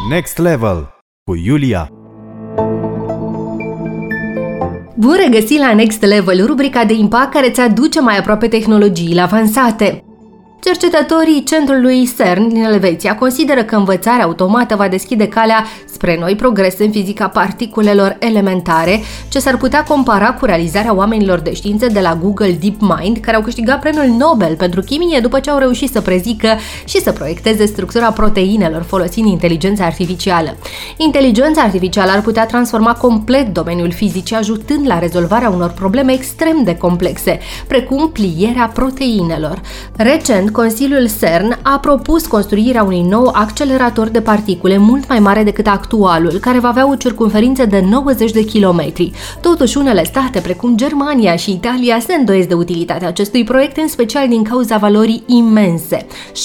Next Level cu Iulia. Bun regăsit la Next Level, rubrica de impact care îți aduce mai aproape tehnologiile avansate. Cercetătorii centrului CERN din Elveția consideră că învățarea automată va deschide calea spre noi progrese în fizica particulelor elementare, ce s-ar putea compara cu realizarea oamenilor de știință de la Google DeepMind, care au câștigat premiul Nobel pentru chimie după ce au reușit să prezică și să proiecteze structura proteinelor folosind inteligența artificială. Inteligența artificială ar putea transforma complet domeniul fizicii, ajutând la rezolvarea unor probleme extrem de complexe, precum plierea proteinelor. Recent, Consiliul CERN a propus construirea unui nou accelerator de particule mult mai mare decât actualul, care va avea o circumferință de 90 de kilometri. Totuși, unele state, precum Germania și Italia, se îndoiesc de utilitatea acestui proiect, în special din cauza valorii imense,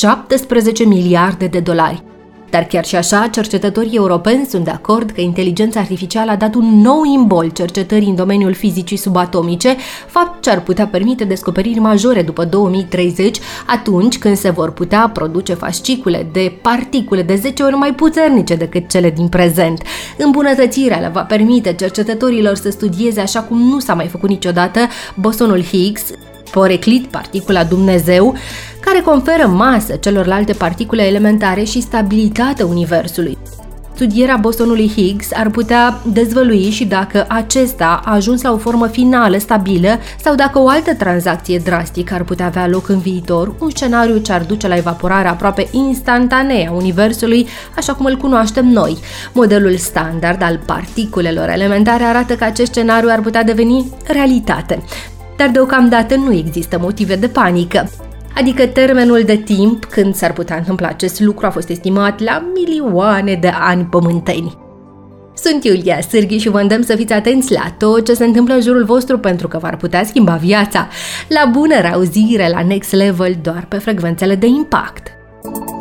17 miliarde de dolari. Dar chiar și așa, cercetătorii europeni sunt de acord că inteligența artificială a dat un nou imbol cercetării în domeniul fizicii subatomice, fapt ce ar putea permite descoperiri majore după 2030, atunci când se vor putea produce fascicule de particule de 10 ori mai puternice decât cele din prezent. Îmbunătățirea le va permite cercetătorilor să studieze așa cum nu s-a mai făcut niciodată bosonul Higgs, poreclit particula Dumnezeu, care conferă masă celorlalte particule elementare și stabilitatea universului. Studierea bosonului Higgs ar putea dezvălui și dacă acesta a ajuns la o formă finală stabilă sau dacă o altă tranzacție drastică ar putea avea loc în viitor, un scenariu ce ar duce la evaporarea aproape instantanee a universului, așa cum îl cunoaștem noi. Modelul standard al particulelor elementare arată că acest scenariu ar putea deveni realitate. Dar deocamdată nu există motive de panică. Adică termenul de timp când s-ar putea întâmpla acest lucru a fost estimat la milioane de ani pământeni. Sunt Iulia Sârghi și vă îndemn să fiți atenți la tot ce se întâmplă în jurul vostru pentru că v-ar putea schimba viața. La bună reauzire la Next Level doar pe frecvențele de impact!